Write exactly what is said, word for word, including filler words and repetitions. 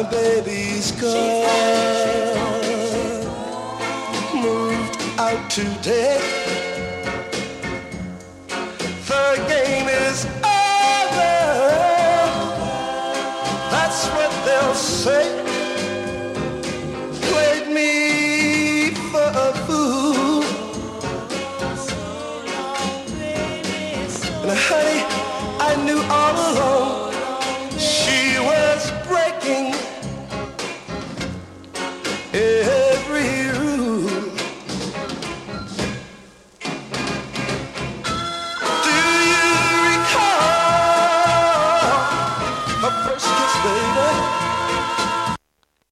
baby's gone, moved out today. The game is over, that's what they'll say. Played me for a fool, and honey, I knew all along she was breaking. Yeah.